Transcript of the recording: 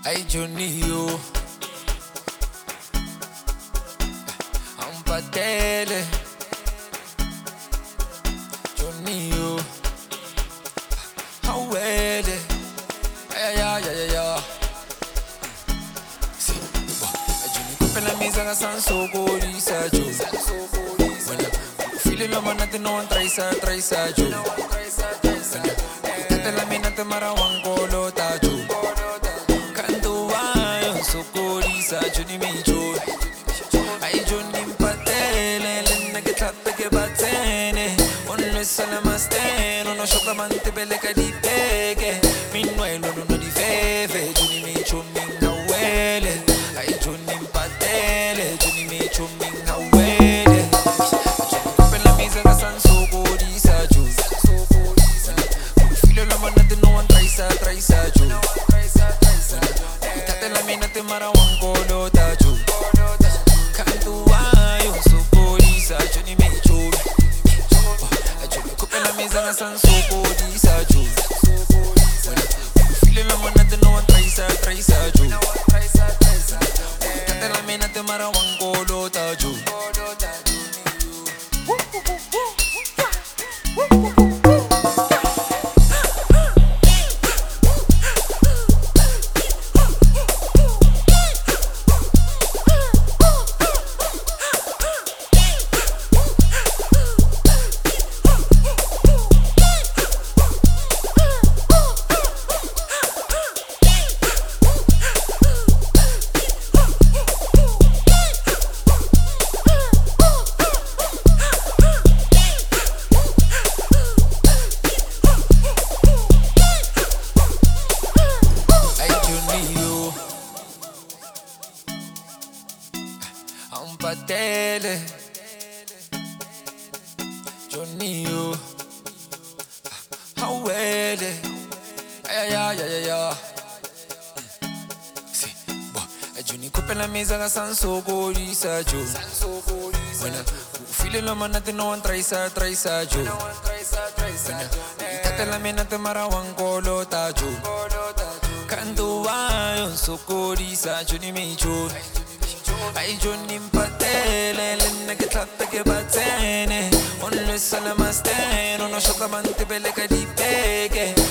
Ay Johnny yo, ang patele. Johnny yo, hawele. Ay ay ay ay ay. Si, Johnny ko pela mesa ka san sokoli sa jo. Bueno, feel lo man natin no try sa jo. Tate la mina te marawang kolo ta jo. Sokoli sa Johnny Mejo. Ay Johnny patele, le nage tappe che battene. Onno salamaste, non ho sciocamante belle cadipeghe. Minuelo non di feve, Johnny Mejo minga wele. Ay Johnny patele, Johnny Mejo minga wele. Per la mesa da san sokoli sa giù. Filo la manate no one try sa giù. Marawang kolo taju kantu ayo sokoli sa Johnny Mejo. Johnny ko pela mesa na san sokoli sa jo. Feel la man natin no one try sa jo. Kate la mina te marawang kolo taju. Ang patele Johnny yo, hawele. Ay ay ay ay ay. Si, Johnny ko pela mesa ka san sokoli sa jo. Bueno, feel lo man natin no one try sa jo. Bueno, tate la mina te marawang kolo tajo. Kanto ayo sokoli sa Johnny Mejo. Ay Johnny patele, le nage tappe che battene. Onno salamaste, non ho sciocamante belle cadipeghe.